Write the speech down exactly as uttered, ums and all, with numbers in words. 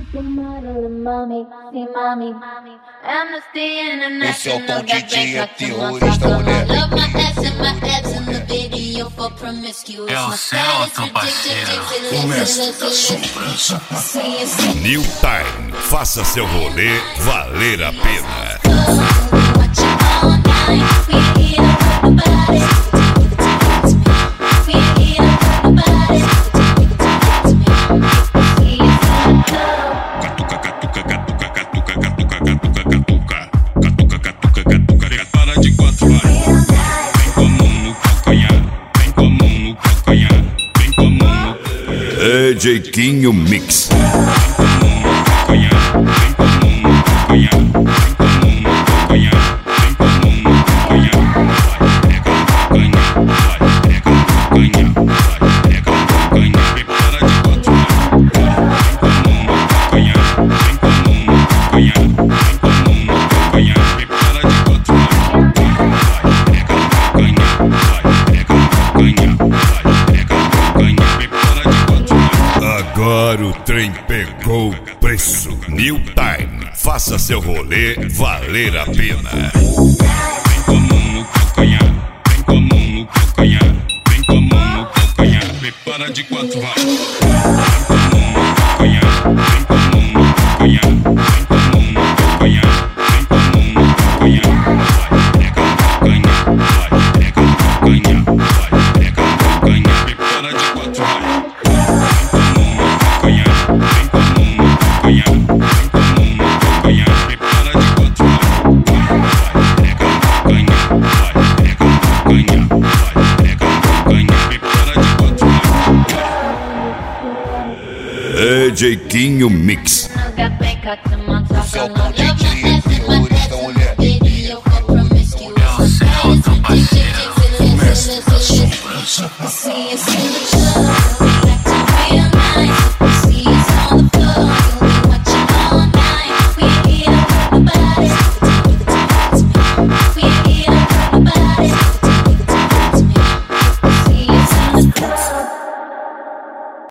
Esse é o Tom D J, é terrorista, mulher. É o seu, parceiro. O mestre das sombras. New Time, faça seu rolê valer a pena. Prepara de quatro, vai. Vem com a mão no calcanhar. Vem com a mão no calcanhar. Vem com a mão no calcanhar. D J Quinho Mix. Vem com a mão no calcanhar. Vem com a mão no calcanhar. Vem com a mão no calcanhar. Vem com a mão no calcanhar. Vai, pega no calcanhar. Vai, pega no calcanhar. Vai, pega no calcanhar. Prepara de quatro, vai. Vem com a mão no calcanhar. Vem com a mão no calcanhar. Vem com a mão no calcanhar. Prepara de quatro, vai. Pega no calcanhar. Vai, pega no calcanhar. Vai, pega no calcanhar. Prepara de quatro, vai. Agora o trem pegou o preço. New Time, faça seu rolê valer a pena. Vem com a mão no calcanhar, vem com a mão no calcanhar, vem com a mão no calcanhar, prepara de quatro, vai. Vem com a mão no calcanhar, vem com a mão no calcanhar, vem com a mão no calcanhar, vem com a mão no calcanhar, vai, pega no calcanhar, vai, pega no calcanhar, vai, pega no calcanhar, prepara de quatro, vai. Vem com a mão no calcanhar, vem com a mão no calcanhar, vem com a mão no calcanhar, prepara de quatro, vai. D J Quinho Mix. Esse é o Tom D J, é terrorista, mulher. É o seu, parceiro. O mestre das sombras.